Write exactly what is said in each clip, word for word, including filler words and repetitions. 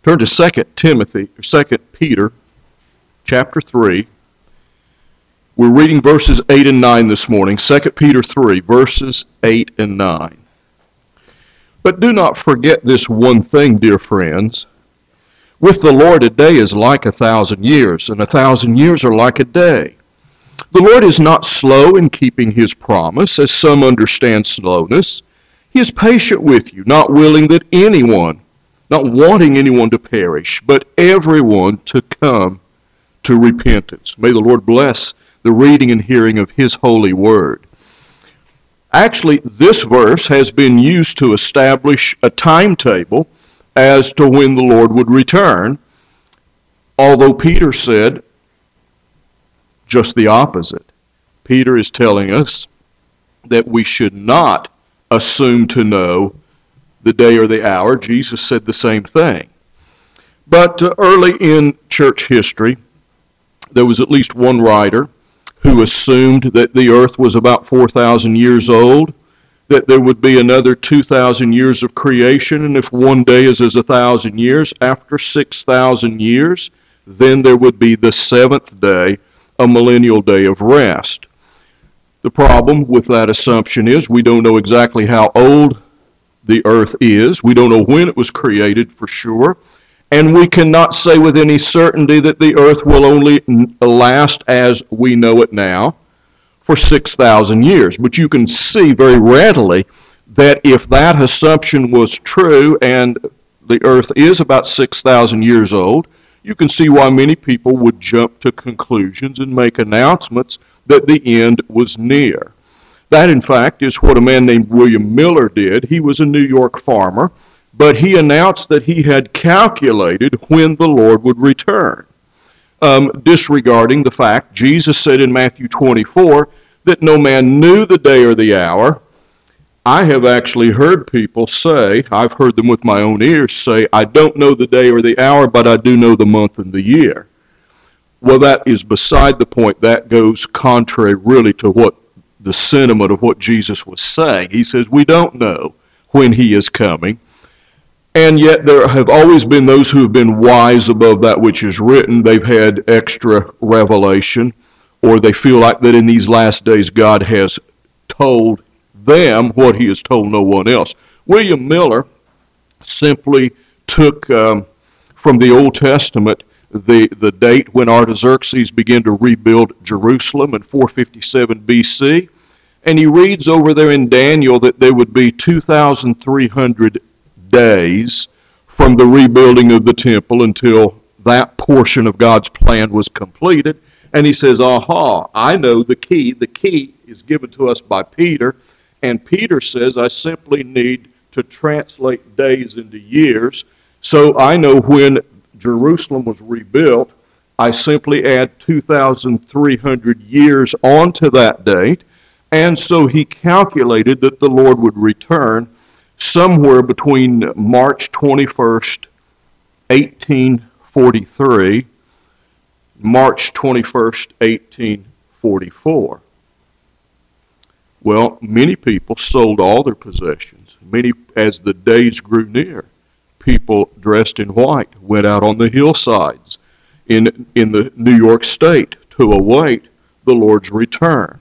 Turn to Second Timothy, or Second Peter, chapter three. We're reading verses eight and nine this morning. Second Peter three, verses eight and nine. But do not forget this one thing, dear friends. With the Lord a day is like a thousand years, and a thousand years are like a day. The Lord is not slow in keeping his promise, as some understand slowness. He is patient with you, not willing that anyone, not wanting anyone to perish, but everyone to come to repentance. May the Lord bless the reading and hearing of his holy word. Actually, this verse has been used to establish a timetable as to when the Lord would return, although Peter said just the opposite. Peter is telling us that we should not assume to know the day or the hour. Jesus said the same thing. But uh, early in church history, there was at least one writer who assumed that the earth was about four thousand years old, that there would be another two thousand years of creation, and if one day is as a thousand years, after six thousand years, then there would be the seventh day, a millennial day of rest. The problem with that assumption is we don't know exactly how old the earth is. We don't know when it was created for sure. And we cannot say with any certainty that the earth will only last as we know it now for six thousand years. But you can see very readily that if that assumption was true and the earth is about six thousand years old, you can see why many people would jump to conclusions and make announcements that the end was near. That, in fact, is what a man named William Miller did. He was a New York farmer, but he announced that he had calculated when the Lord would return, um, disregarding the fact Jesus said in Matthew twenty-four that no man knew the day or the hour. I have actually heard people say, I've heard them with my own ears say, I don't know the day or the hour, but I do know the month and the year. Well, that is beside the point. That goes contrary really to what the sentiment of what Jesus was saying. He says, we don't know when he is coming. And yet there have always been those who have been wise above that which is written. They've had extra revelation, or they feel like that in these last days God has told them what he has told no one else. William Miller simply took um, from the Old Testament the, the date when Artaxerxes began to rebuild Jerusalem in four fifty-seven B C, and he reads over there in Daniel that there would be two thousand three hundred days from the rebuilding of the temple until that portion of God's plan was completed. And he says, aha, I know the key. The key is given to us by Peter. And Peter says, I simply need to translate days into years. So I know when Jerusalem was rebuilt, I simply add two thousand three hundred years onto that date. And so he calculated that the Lord would return somewhere between March twenty-first, eighteen forty-three, March twenty-first, eighteen forty-four. Well, many people sold all their possessions. Many, as the days grew near, people dressed in white went out on the hillsides in, in the New York State to await the Lord's return.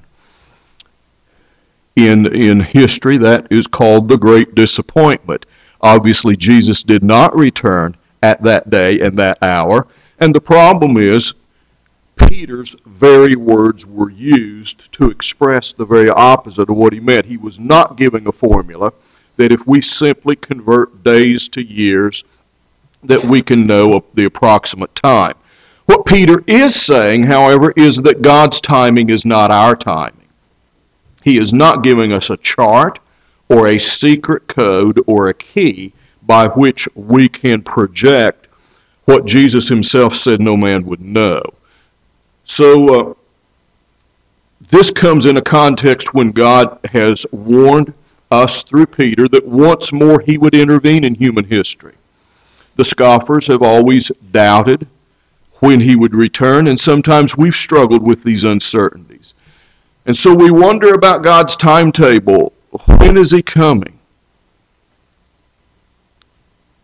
In, in history, that is called the Great Disappointment. Obviously, Jesus did not return at that day and that hour, and the problem is Peter's very words were used to express the very opposite of what he meant. He was not giving a formula that if we simply convert days to years, that we can know the approximate time. What Peter is saying, however, is that God's timing is not our timing. He is not giving us a chart or a secret code or a key by which we can project what Jesus himself said no man would know. So uh, this comes in a context when God has warned us through Peter that once more he would intervene in human history. The scoffers have always doubted when he would return, and sometimes we've struggled with these uncertainties. And so we wonder about God's timetable. When is he coming?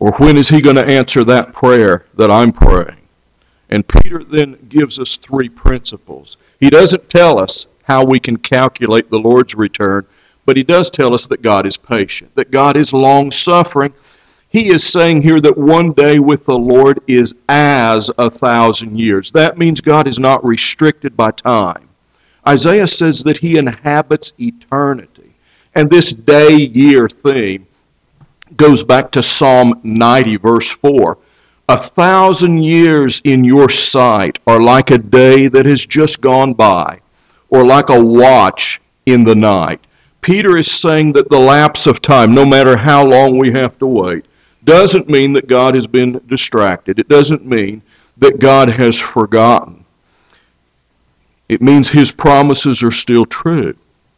Or when is he going to answer that prayer that I'm praying? And Peter then gives us three principles. He doesn't tell us how we can calculate the Lord's return, but he does tell us that God is patient, that God is long-suffering. He is saying here that one day with the Lord is as a thousand years. That means God is not restricted by time. Isaiah says that he inhabits eternity. And this day-year theme goes back to Psalm ninety, verse four. A thousand years in your sight are like a day that has just gone by, or like a watch in the night. Peter is saying that the lapse of time, no matter how long we have to wait, doesn't mean that God has been distracted. It doesn't mean that God has forgotten. It means his promises are still true.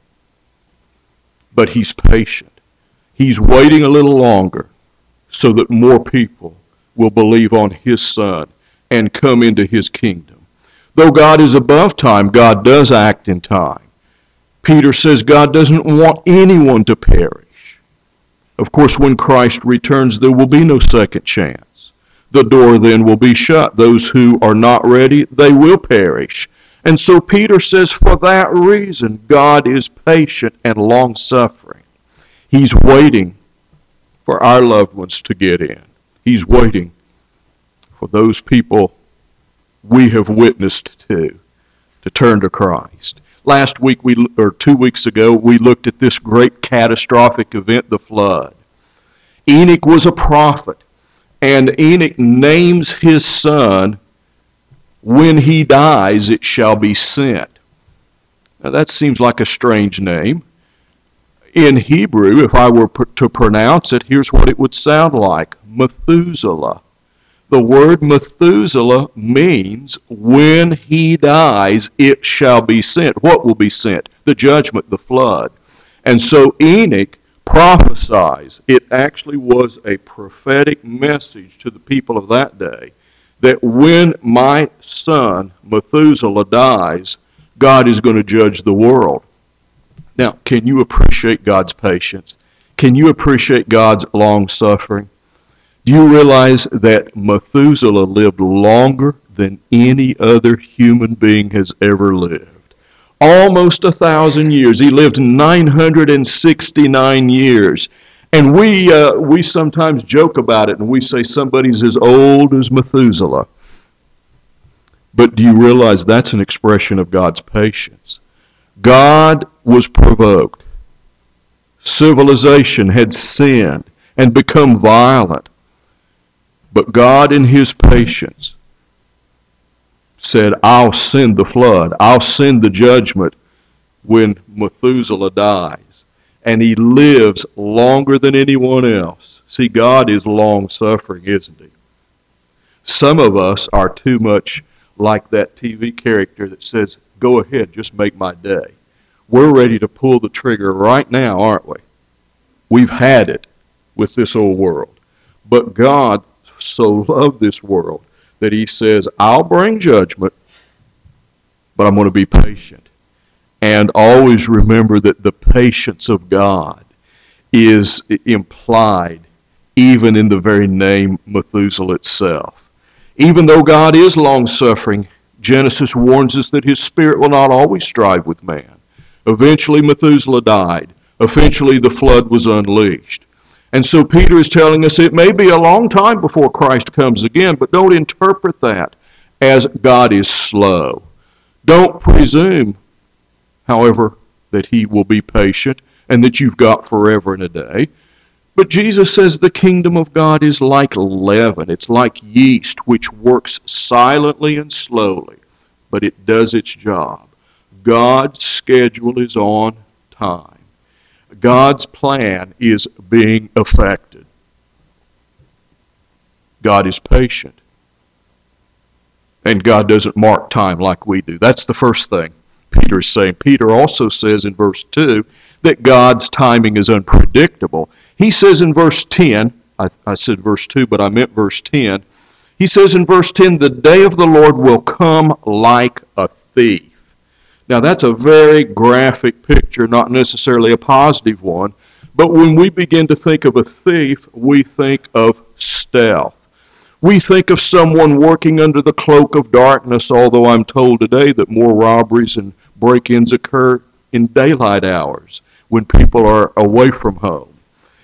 But he's patient. He's waiting a little longer so that more people will believe on his Son and come into his kingdom. Though God is above time, God does act in time. Peter says God doesn't want anyone to perish. Of course, when Christ returns, there will be no second chance. The door then will be shut. Those who are not ready, they will perish. And so Peter says, for that reason, God is patient and long-suffering. He's waiting for our loved ones to get in. He's waiting for those people we have witnessed to, to turn to Christ. Last week, we or two weeks ago, we looked at this great catastrophic event, the flood. Enoch was a prophet, and Enoch names his son, when he dies, it shall be sent. Now that seems like a strange name. In Hebrew, if I were to pronounce it, here's what it would sound like. Methuselah. The word Methuselah means when he dies, it shall be sent. What will be sent? The judgment, the flood. And so Enoch prophesies. It actually was a prophetic message to the people of that day that when my son Methuselah dies, God is going to judge the world. Now, can you appreciate God's patience? Can you appreciate God's long-suffering? Do you realize that Methuselah lived longer than any other human being has ever lived? Almost a thousand years. He lived nine hundred sixty-nine years. And we uh, we sometimes joke about it, and we say somebody's as old as Methuselah. But do you realize that's an expression of God's patience? God was provoked. Civilization had sinned and become violent. But God in his patience said, I'll send the flood. I'll send the judgment when Methuselah dies. And he lives longer than anyone else. See, God is long-suffering, isn't he? Some of us are too much like that T V character that says, go ahead, just make my day. We're ready to pull the trigger right now, aren't we? We've had it with this old world. But God so loved this world that he says, I'll bring judgment, but I'm going to be patient. And always remember that the patience of God is implied even in the very name Methuselah itself. Even though God is long-suffering, Genesis warns us that his spirit will not always strive with man. Eventually Methuselah died. Eventually the flood was unleashed. And so Peter is telling us it may be a long time before Christ comes again, but don't interpret that as God is slow. Don't presume, however, that he will be patient and that you've got forever and a day. But Jesus says the kingdom of God is like leaven. It's like yeast, which works silently and slowly, but it does its job. God's schedule is on time. God's plan is being effected. God is patient. And God doesn't mark time like we do. That's the first thing Peter is saying. Peter also says in verse two that God's timing is unpredictable. He says in verse ten, I, I said verse two, but I meant verse ten. He says in verse ten, the day of the Lord will come like a thief. Now that's a very graphic picture, not necessarily a positive one, but when we begin to think of a thief, we think of stealth. We think of someone working under the cloak of darkness, although I'm told today that more robberies and break-ins occur in daylight hours when people are away from home.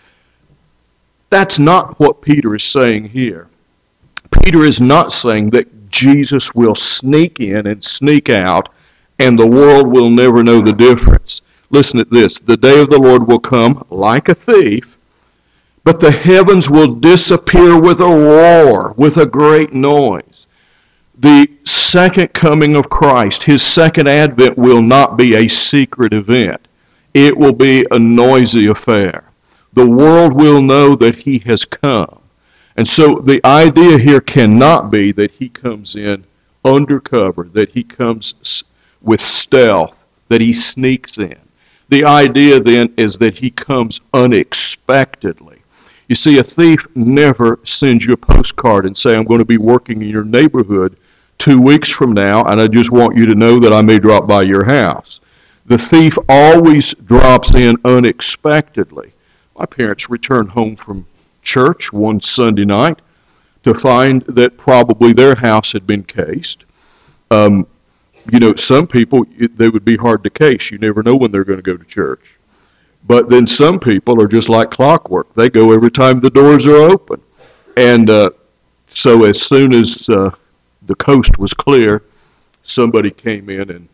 That's not what Peter is saying here. Peter is not saying that Jesus will sneak in and sneak out and the world will never know the difference. Listen to this. The day of the Lord will come like a thief, but the heavens will disappear with a roar, with a great noise. The second coming of Christ, his second advent, will not be a secret event. It will be a noisy affair. The world will know that he has come. And so the idea here cannot be that he comes in undercover, that he comes with stealth, that he sneaks in. The idea then is that he comes unexpectedly. You see, a thief never sends you a postcard and say, I'm going to be working in your neighborhood two weeks from now, and I just want you to know that I may drop by your house. The thief always drops in unexpectedly. My parents returned home from church one Sunday night to find that probably their house had been cased. Um, you know, some people, they would be hard to case. You never know when they're going to go to church. But then some people are just like clockwork. They go every time the doors are open. And uh, so as soon as uh, the coast was clear, somebody came in and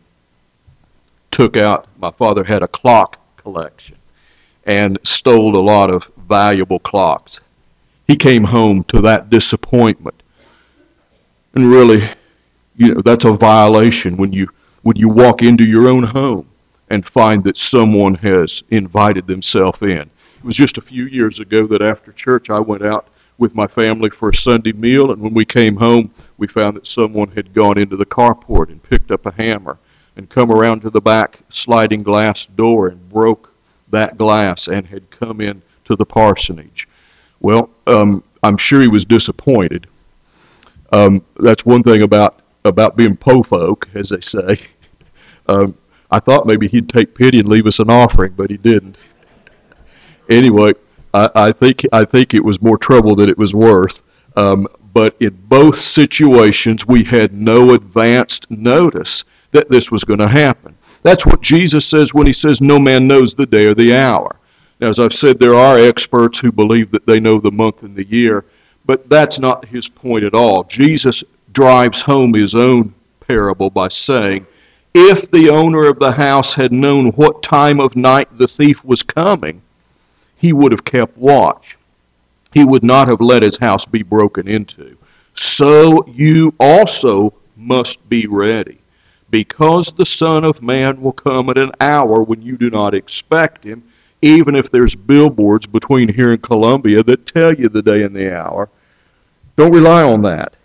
took out, my father had a clock collection, and stole a lot of valuable clocks. He came home to that disappointment. And really, you know, that's a violation when you when you walk into your own home and find that someone has invited themselves in. It was just a few years ago that after church I went out with my family for a Sunday meal, and when we came home, we found that someone had gone into the carport and picked up a hammer and come around to the back sliding glass door and broke that glass and had come in to the parsonage. Well, um, I'm sure he was disappointed. Um, that's one thing about, about being po folk, as they say. Um, I thought maybe he'd take pity and leave us an offering, but he didn't. Anyway, I, I think I think it was more trouble than it was worth. Um, but in both situations, we had no advanced notice that this was going to happen. That's what Jesus says when he says, no man knows the day or the hour. Now, as I've said, there are experts who believe that they know the month and the year, but that's not his point at all. Jesus drives home his own parable by saying, if the owner of the house had known what time of night the thief was coming, he would have kept watch. He would not have let his house be broken into. So you also must be ready, because the Son of Man will come at an hour when you do not expect him, even if there's billboards between here and Columbia that tell you the day and the hour. Don't rely on that,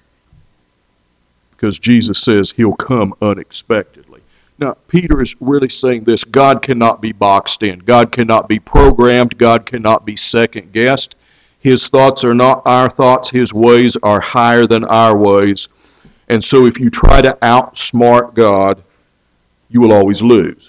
because Jesus says he'll come unexpectedly. Now, Peter is really saying this. God cannot be boxed in. God cannot be programmed. God cannot be second-guessed. His thoughts are not our thoughts. His ways are higher than our ways. And so if you try to outsmart God, you will always lose.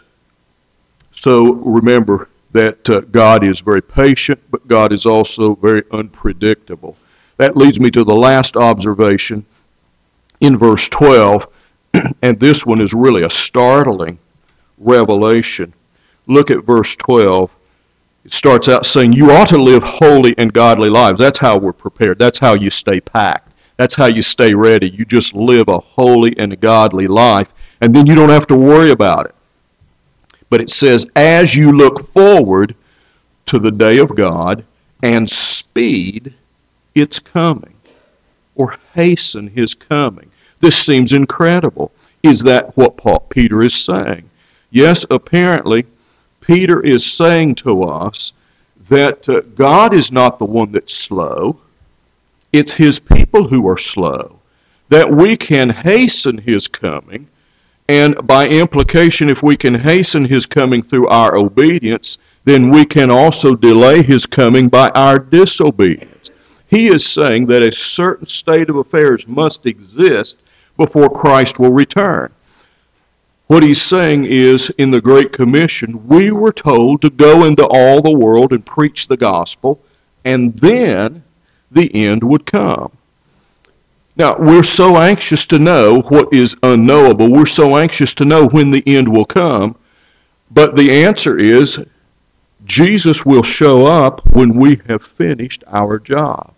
So remember that uh, God is very patient, but God is also very unpredictable. That leads me to the last observation in verse twelve. And this one is really a startling revelation. Look at verse twelve. It starts out saying, you ought to live holy and godly lives. That's how we're prepared. That's how you stay packed. That's how you stay ready. You just live a holy and godly life, and then you don't have to worry about it. But it says, as you look forward to the day of God and speed its coming, or hasten his coming. This seems incredible. Is that what Paul, Peter is saying? Yes, apparently, Peter is saying to us that uh, God is not the one that's slow. It's his people who are slow. That we can hasten his coming, and by implication, if we can hasten his coming through our obedience, then we can also delay his coming by our disobedience. He is saying that a certain state of affairs must exist before Christ will return. What he's saying is, in the Great Commission, we were told to go into all the world and preach the gospel, and then the end would come. Now, we're so anxious to know what is unknowable. We're so anxious to know when the end will come. But the answer is, Jesus will show up when we have finished our job.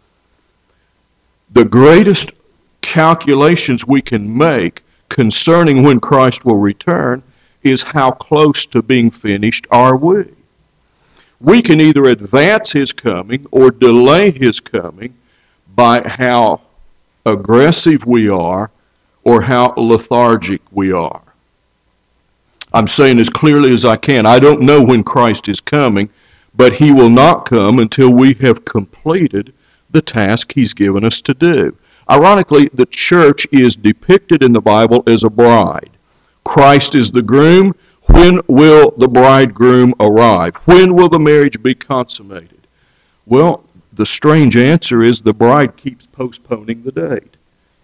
The greatest calculations we can make concerning when Christ will return is how close to being finished are we. We can either advance His coming or delay His coming by how aggressive we are or how lethargic we are. I'm saying as clearly as I can, I don't know when Christ is coming, but He will not come until we have completed the task He's given us to do. Ironically, the church is depicted in the Bible as a bride. Christ is the groom. When will the bridegroom arrive? When will the marriage be consummated? Well, the strange answer is the bride keeps postponing the date.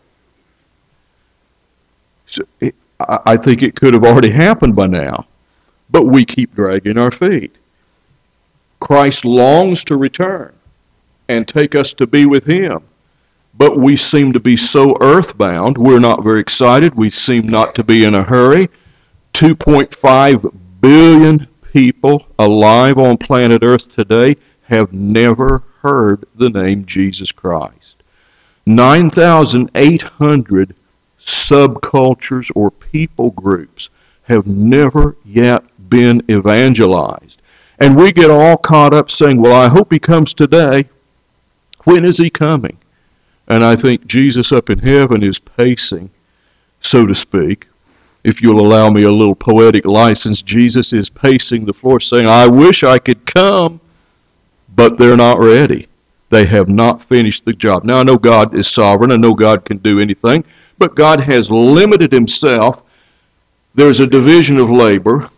So it, I think it could have already happened by now, but we keep dragging our feet. Christ longs to return and take us to be with Him, but we seem to be so earthbound, we're not very excited, we seem not to be in a hurry. two point five billion people alive on planet Earth today have never heard the name Jesus Christ. nine thousand eight hundred subcultures or people groups have never yet been evangelized. And we get all caught up saying, well, I hope He comes today. When is He coming? And I think Jesus up in heaven is pacing, so to speak. If you'll allow me a little poetic license, Jesus is pacing the floor saying, I wish I could come, but they're not ready. They have not finished the job. Now, I know God is sovereign. I know God can do anything. But God has limited Himself. There's a division of labor,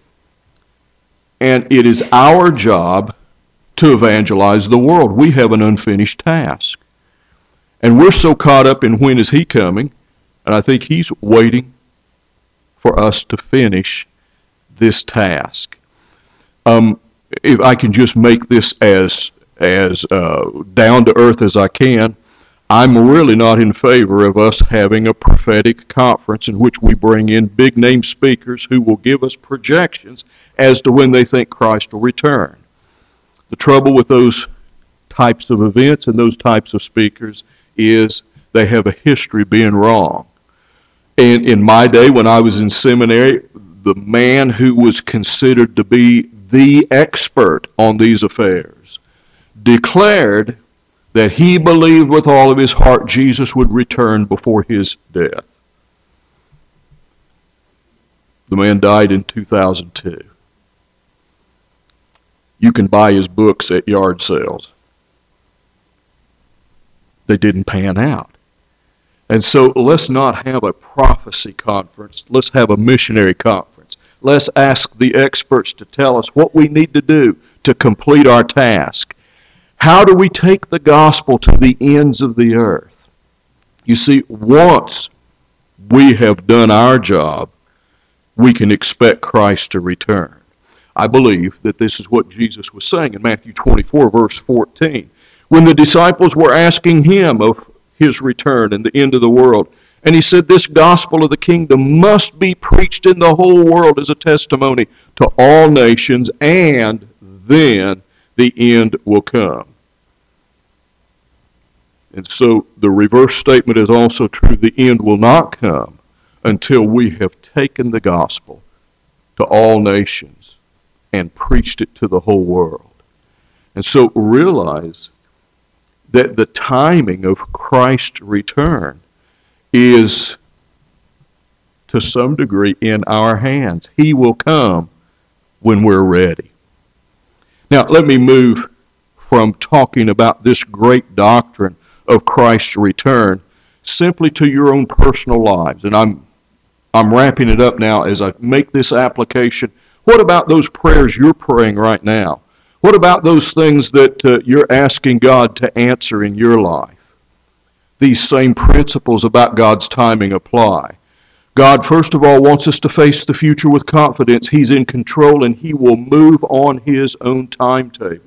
and it is our job to evangelize the world. We have an unfinished task. And we're so caught up in when is He coming, and I think He's waiting for us to finish this task. Um, if I can just make this as, as uh, down to earth as I can, I'm really not in favor of us having a prophetic conference in which we bring in big-name speakers who will give us projections as to when they think Christ will return. The trouble with those types of events and those types of speakers is they have a history of being wrong. And in my day, when I was in seminary, the man who was considered to be the expert on these affairs declared that he believed with all of his heart Jesus would return before his death. The man died in two thousand two. You can buy his books at yard sales. They didn't pan out. And so let's not have a prophecy conference. Let's have a missionary conference. Let's ask the experts to tell us what we need to do to complete our task. How do we take the gospel to the ends of the earth? You see, once we have done our job, we can expect Christ to return. I believe that this is what Jesus was saying in Matthew twenty-four, verse fourteen. When the disciples were asking Him of His return and the end of the world, and He said, this gospel of the kingdom must be preached in the whole world as a testimony to all nations, and then the end will come. And so the reverse statement is also true. The end will not come until we have taken the gospel to all nations and preached it to the whole world. And so realize that the timing of Christ's return is to some degree in our hands. He will come when we're ready. Now, let me move from talking about this great doctrine of Christ's return simply to your own personal lives. And I'm I'm wrapping it up now as I make this application. What about those prayers you're praying right now? What about those things that uh, you're asking God to answer in your life? These same principles about God's timing apply. God, first of all, wants us to face the future with confidence. He's in control and He will move on His own timetable.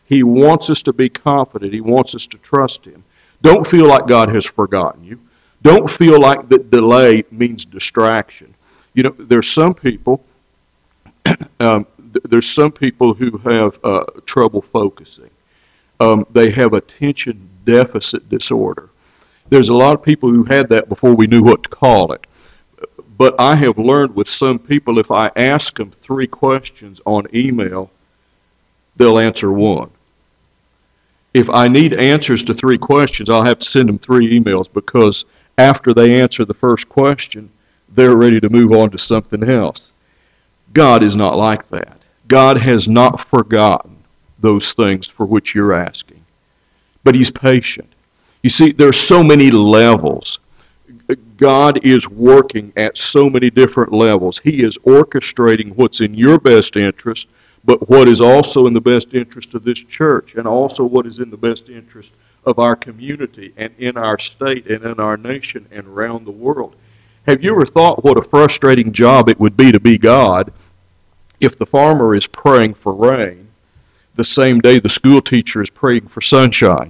He wants us to be confident. He wants us to trust Him. Don't feel like God has forgotten you. Don't feel like that delay means distraction. You know, there's some people, um, th- there's some people who have uh, trouble focusing. Um, they have attention deficit disorder. There's a lot of people who had that before we knew what to call it. But I have learned with some people, if I ask them three questions on email, they'll answer one. If I need answers to three questions, I'll have to send them three emails, because after they answer the first question, they're ready to move on to something else. God is not like that. God has not forgotten those things for which you're asking. But He's patient. You see, there's so many levels. God is working at so many different levels. He is orchestrating what's in your best interest, but what is also in the best interest of this church, and also what is in the best interest of our community and in our state and in our nation and around the world. Have you ever thought what a frustrating job it would be to be God if the farmer is praying for rain the same day the school teacher is praying for sunshine?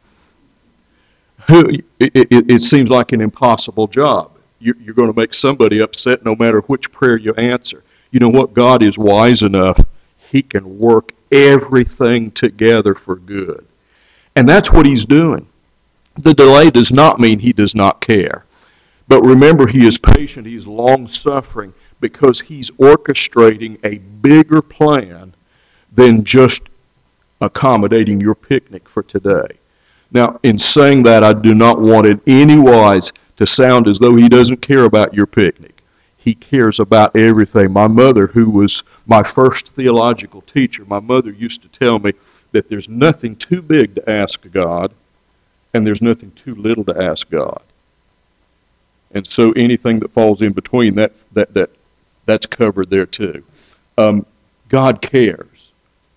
It, it, it seems like an impossible job. You, you're going to make somebody upset no matter which prayer you answer. You know what? God is wise enough. He can work everything together for good. And that's what He's doing. The delay does not mean He does not care. But remember, He is patient. He's long-suffering because He's orchestrating a bigger plan than just accommodating your picnic for today. Now, in saying that, I do not want in any wise to sound as though He doesn't care about your picnic. He cares about everything. My mother, who was my first theological teacher, my mother used to tell me that there's nothing too big to ask God, and there's nothing too little to ask God. And so anything that falls in between, that that that that's covered there too. Um, God cares.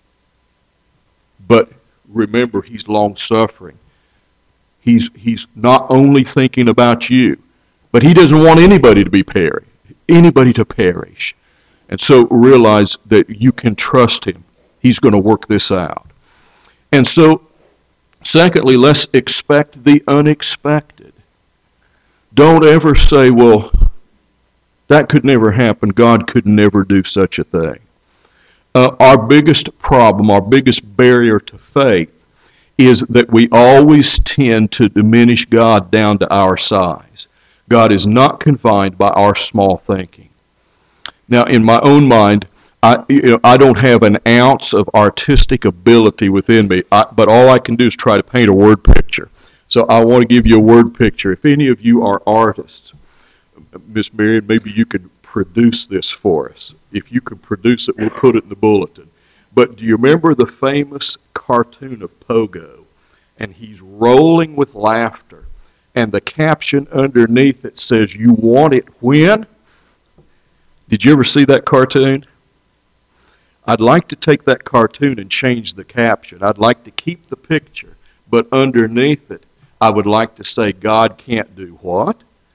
But remember, He's long-suffering. He's, he's not only thinking about you, but He doesn't want anybody to be perish, anybody to perish. And so realize that you can trust Him. He's going to work this out. And so, secondly, let's expect the unexpected. Don't ever say, well, that could never happen. God could never do such a thing. Uh, our biggest problem, our biggest barrier to faith, is that we always tend to diminish God down to our size. God is not confined by our small thinking. Now, in my own mind, I, you know, I don't have an ounce of artistic ability within me, I, but all I can do is try to paint a word picture. So I want to give you a word picture. If any of you are artists, Miss Marion, maybe you could produce this for us. If you could produce it, we'll put it in the bulletin. But do you remember the famous cartoon of Pogo? And he's rolling with laughter. And the caption underneath it says, "You want it when?" Did you ever see that cartoon? I'd like to take that cartoon and change the caption. I'd like to keep the picture, but underneath it, I would like to say, God can't do what?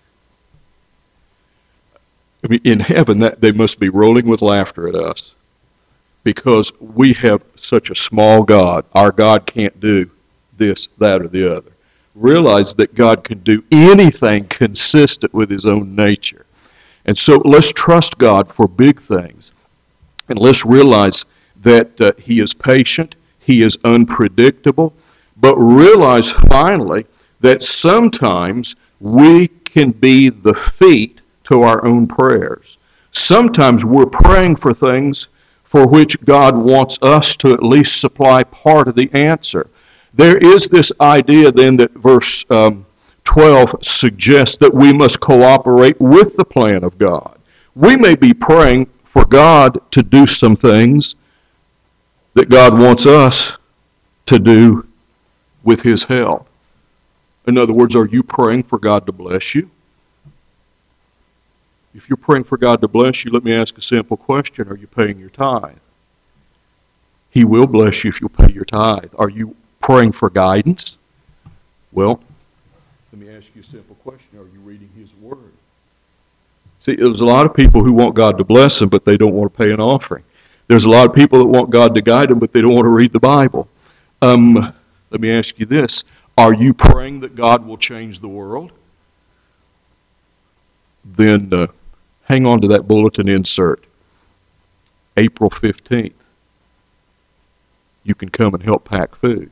I mean, in heaven, that they must be rolling with laughter at us, because we have such a small God. Our God can't do this, that, or the other. Realize that God can do anything consistent with His own nature. And so let's trust God for big things. And let's realize that uh, He is patient, He is unpredictable, but realize finally that sometimes we can be the feet to our own prayers. Sometimes we're praying for things for which God wants us to at least supply part of the answer. There is this idea then that verse um, twelve suggests that we must cooperate with the plan of God. We may be praying for God to do some things that God wants us to do with His help. In other words, are you praying for God to bless you? If you're praying for God to bless you, let me ask a simple question. Are you paying your tithe? He will bless you if you'll pay your tithe. Are you praying for guidance? Well, let me ask you a simple question. Are you reading His Word? See, there's a lot of people who want God to bless them, but they don't want to pay an offering. There's a lot of people that want God to guide them, but they don't want to read the Bible. Um, let me ask you this. Are you praying that God will change the world? Then uh, hang on to that bulletin insert. April fifteenth. You can come and help pack food.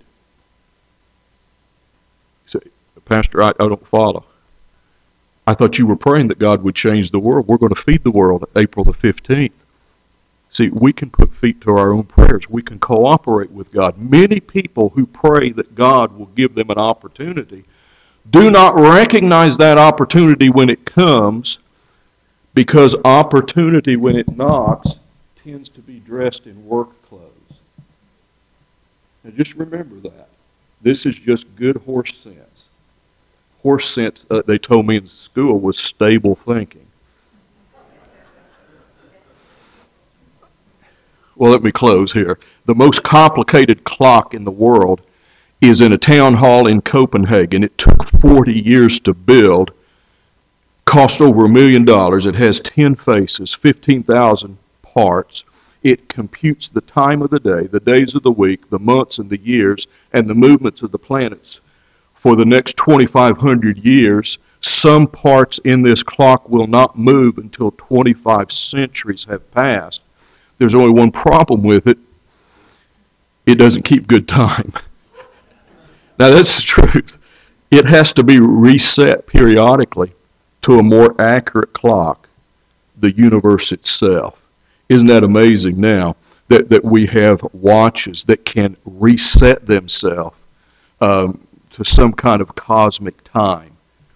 You say, Pastor, I, I don't follow. I thought you were praying that God would change the world. We're going to feed the world April the fifteenth. See, we can put feet to our own prayers. We can cooperate with God. Many people who pray that God will give them an opportunity do not recognize that opportunity when it comes, because opportunity, when it knocks, tends to be dressed in work clothes. Now just remember that. This is just good horse sense. Horse sense, uh, they told me in school, was stable thinking. Well, let me close here. The most complicated clock in the world is in a town hall in Copenhagen. It took forty years to build, cost over a million dollars. It has ten faces, fifteen thousand parts. It computes the time of the day, the days of the week, the months and the years, and the movements of the planets for the next twenty-five hundred years. Some parts in this clock will not move until twenty-five centuries have passed. There's only one problem with it. It doesn't keep good time. Now, that's the truth. It has to be reset periodically to a more accurate clock, the universe itself. Isn't that amazing now that, that we have watches that can reset themselves um, to some kind of cosmic time?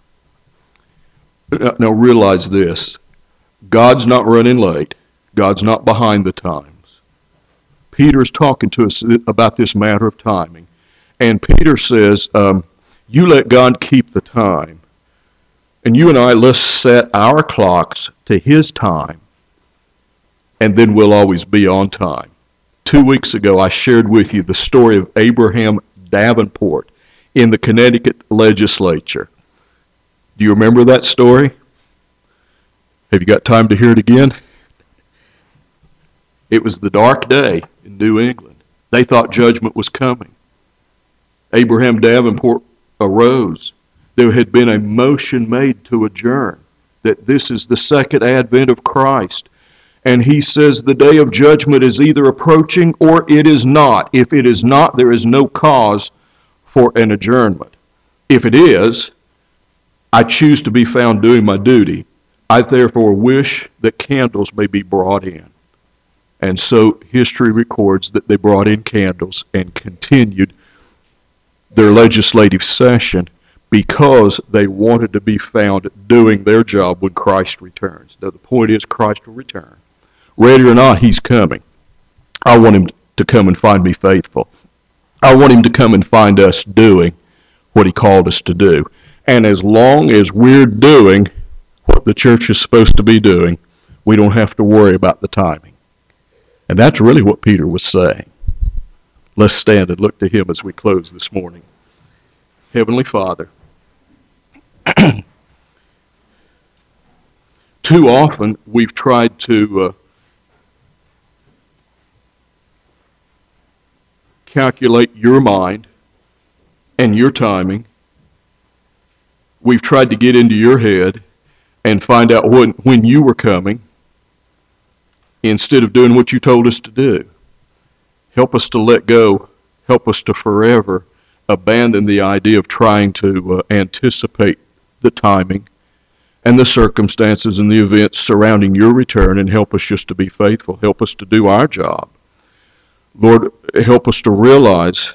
Now, realize this. God's not running late. God's not behind the times. Peter's talking to us about this matter of timing. And Peter says, um, you let God keep the time. And you and I, let's set our clocks to His time. And then we'll always be on time. Two weeks ago, I shared with you the story of Abraham Davenport in the Connecticut legislature. Do you remember that story? Have you got time to hear it again? It was the dark day in New England. They thought judgment was coming. Abraham Davenport arose. There had been a motion made to adjourn, that this is the second advent of Christ. And he says the day of judgment is either approaching or it is not. If it is not, there is no cause for an adjournment. If it is, I choose to be found doing my duty. I therefore wish that candles may be brought in. And so history records that they brought in candles and continued their legislative session because they wanted to be found doing their job when Christ returns. Now the point is, Christ will return. Ready or not, He's coming. I want Him to come and find me faithful. I want Him to come and find us doing what He called us to do. And as long as we're doing what the church is supposed to be doing, we don't have to worry about the timing. And that's really what Peter was saying. Let's stand and look to Him as we close this morning. Heavenly Father, too often we've tried to uh, calculate your mind and your timing. We've tried to get into your head and find out when, when you were coming, instead of doing what you told us to do. Help us to let go. Help us to forever abandon the idea of trying to uh, anticipate the timing and the circumstances and the events surrounding your return, and help us just to be faithful. Help us to do our job. Lord, help us to realize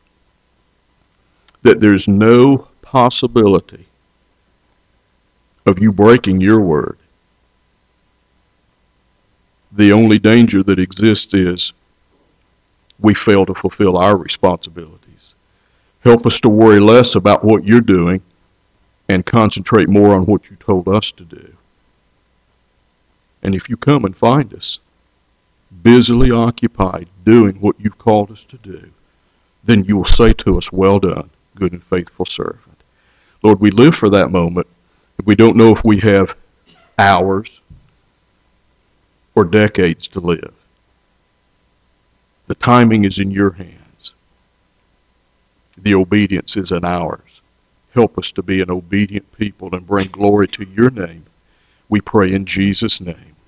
that there's no possibility of you breaking your word. The only danger that exists is we fail to fulfill our responsibilities. Help us to worry less about what you're doing and concentrate more on what you told us to do. And if you come and find us busily occupied doing what you've called us to do, then you will say to us, well done, good and faithful servant. Lord, we live for that moment. We don't know if we have hours or decades to live. The timing is in your hands. the obedience is in ours. Help us to be an obedient people and bring glory to your name. We pray in Jesus' name.